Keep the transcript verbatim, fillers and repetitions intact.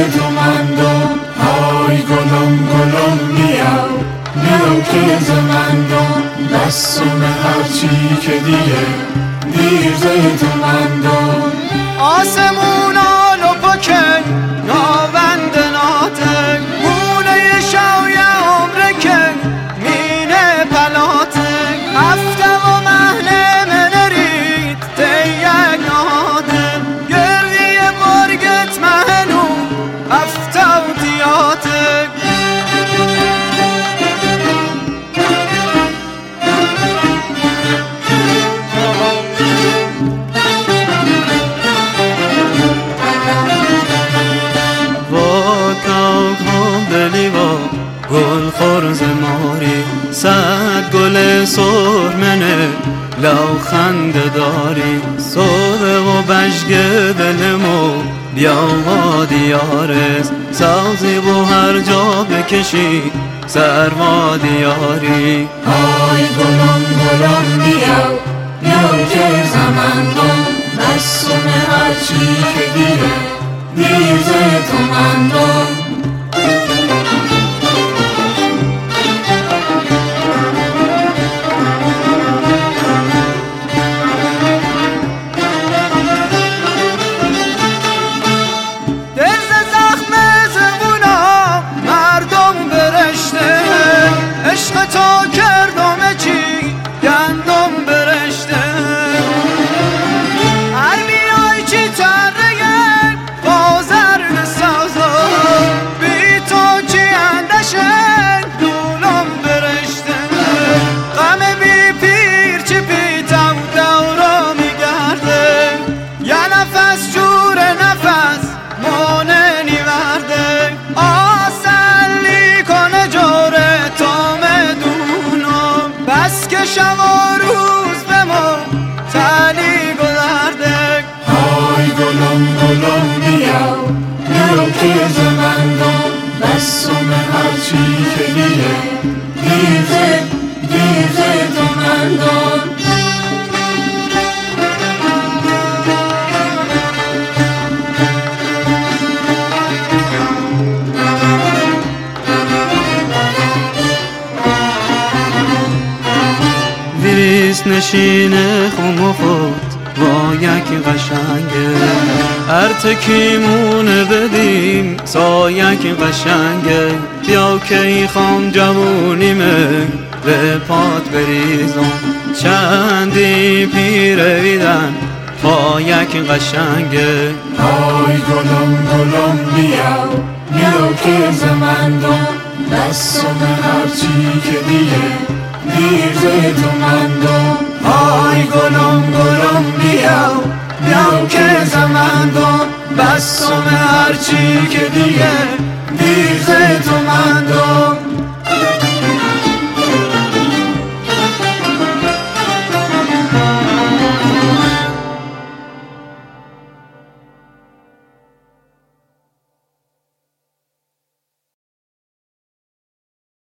تو مندم های گلم گلم بیا بیا که زمندم دستم هرچی که دیگه دیرزه تو مندم آسمونالو پاکن ناوند ناتن مونه شوی عمرکن مینه پلاتن هفته و مهنه منرید تیگ نادن گردی مرگت مهنو هفته و دیاتن گل خورز ماری صد گل سرمنه لو خنده داری صبح و بشگ دلمو بیا و دیارز سازی و هر جا بکشی سر و دیاری های گلم گلم بیا بیا که زمندم دستم هرچی که دیگه دیرزه تو مندم عشق تو کردم چی گندم برشته هر میای چی ترگه بازر سازا بی تو چی اندشه دولم برشته غم بی پیر چی پیتم دورا میگرده یه نفس جور نفس مونه نیورده آسلی کنه جوره بس که شب و روز به ما تلی گذرده های گلم گلم بیا بیا که زمندم دستم هرچی که دیگه دیرزه دیرزه تو مندم ویریست نشینه خم و خود با یک قشنگه هر تکیمونه بدیم سایک قشنگه بیا که ای خام جوونیمه به پات بریزم چندی پیره بیدن پایک قشنگه های گلم گلم بیا بیا که زمندم دستم هرچی که دیگه دیرزه تو مندم های گلم گلم بیا بیا که زمندم بستم هرچی که دیگه